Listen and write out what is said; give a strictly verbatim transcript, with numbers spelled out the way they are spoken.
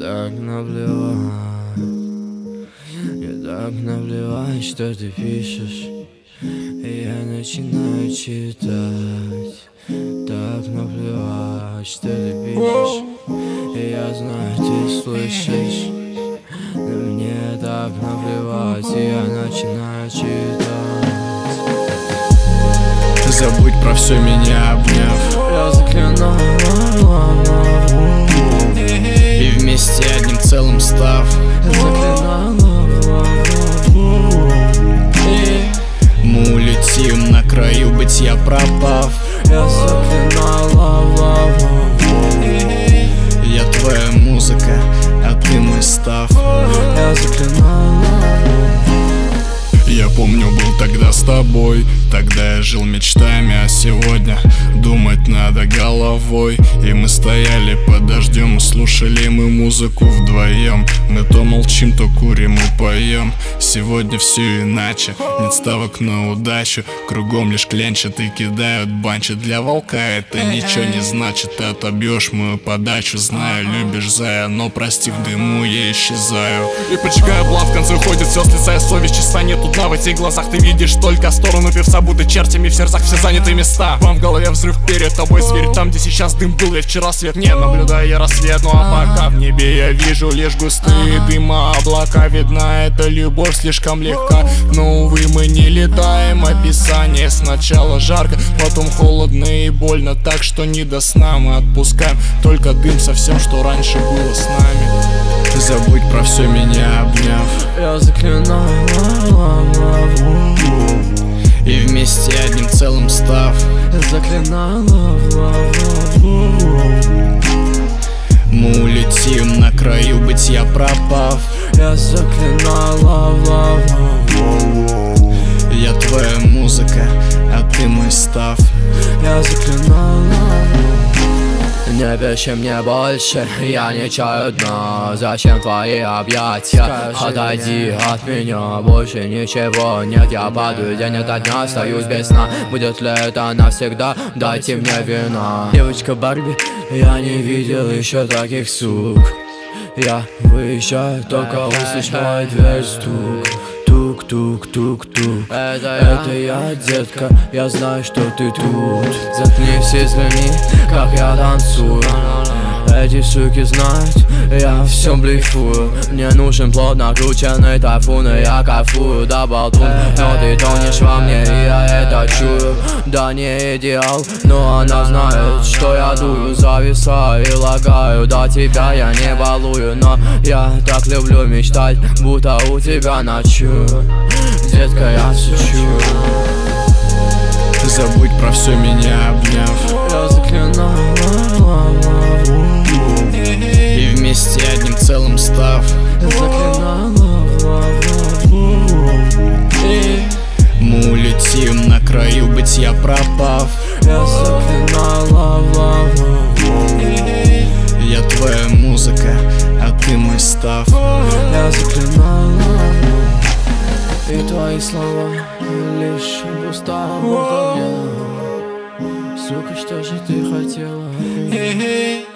так наплевать, мне так наплевать, что ты пишешь. И я начинаю читать. Так наплевать, что ты пишешь. И я знаю, ты слышишь. Но мне так наплевать, и я начинаю читать. Забудь про все, меня обняв. Я заклинаю и вместе одним целым став. Мы улетим на краю бытия пропав. Я заклинаю. Я твоя музыка, а ты мой став. Я заклинаю. Я помню, был тогда с тобой. Тогда я жил мечтами, а сегодня думать надо головой. И мы стояли под дождем и слушали мы музыку вдвоем. Мы то молчим, то курим и поем. Сегодня все иначе, нет ставок на удачу. Кругом лишь клянчат и кидают банчи. Для волка это ничего не значит. Ты отобьешь мою подачу. Знаю, любишь, зая, но прости, в дыму я исчезаю. И поджигаю блат, в конце уходит все с лица, и совесть чиста. Нету дна в этих глазах, ты видишь только сторону певца. Будто чертями в сердцах все заняты места. Вам в голове взрыв, перед тобой зверь. Там, где сейчас дым был, я вчера свет не наблюдаю я рассвет. Ну а пока в небе я вижу лишь густые дыма, облака. Видна эта любовь слишком легка, но увы мы не летаем. Описание: сначала жарко, потом холодно и больно, так что не до сна. Мы отпускаем только дым со всем, что раньше было с нами. Забудь про все, меня обняв. Я заклинаю. И вместе одним целым став. Заклинаю. Мы улетим на краю бытия пропав. Я заклинаю. Я твоя музыка, а ты мой став. Я заклинаю. Не пиши мне больше, я не чаю дна. Зачем твои объятия? Отойди от меня, больше ничего нет. Я падаю день ото дня, остаюсь без сна. Будет ли это навсегда? Дайте мне вина. Девочка Барби, я не видел еще таких сук. Я выезжаю, только услышь мой дверь стук. Тук-тук-тук-тук. Это, Это я, детка, я знаю, что ты тут. Заткнись и взгляни, как я танцую. Эти суки знают, я всем блефую. Мне нужен плотно крученный тайфун, и я кайфую, да болтун. Но ты тонешь во мне, и я это чую. Да не идеал, но она знает, что я дую. Зависаю и лагаю, до тебя я не балую. Но я так люблю мечтать, будто у тебя ночую. Детка, я шучу. Забудь про все, меня обняв. Я заклинаю. И вместе одним целым став. Заклинаю. Мы улетим на краю бытия пропав. Я заклинаю. Я твоя музыка, а ты мой став. Я заклинаю. И твои слова лишь пустая болтовня. Сука, что же ты хотела?